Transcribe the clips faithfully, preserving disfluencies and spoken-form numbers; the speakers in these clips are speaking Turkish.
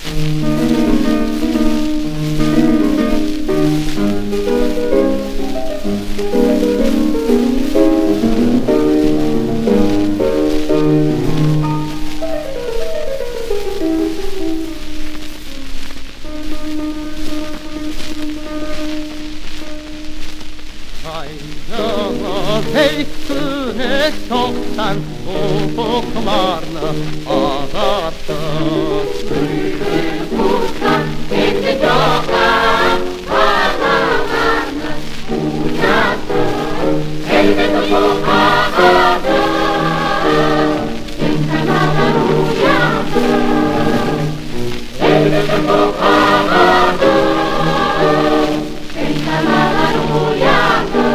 Heyküne çoktan ufuklarını ağarttı. Büyük kuşlar kendi çoktan ağlarını uçattı. Elbet ufuk ağardı, insanlar uyandı. Elbet ufuk ağardı, insanlar uyandı.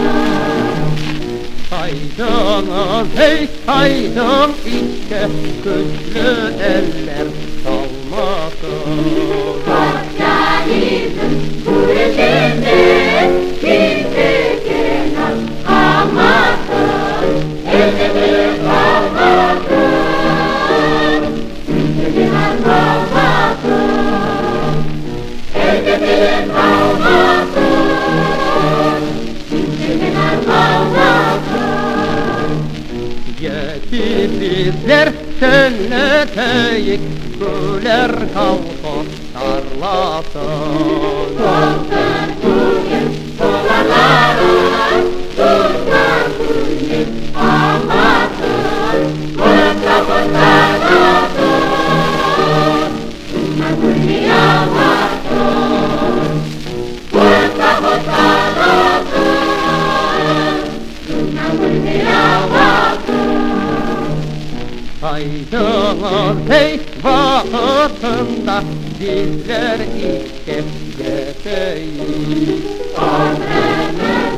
Saydın, hey saydın işte güçlü eller salmasın. Sosyalizm bu ülkede kimse kenar kalmasın. Elde bir kalmasın, elde bir kalmasın. Elde bir kalmasın, elde bir kalmasın. Yetişizler sönleteyik, güler kalkın tarlasın. Dolsun bugün dolarların, dursun bugün almasın. Bulup kapılar olsun, dursun bugün almasın. Bulup kapılar olsun, dursun bugün almasın. Saydınız hey vakıtında bizler işe yeteyiz. Ömrümüz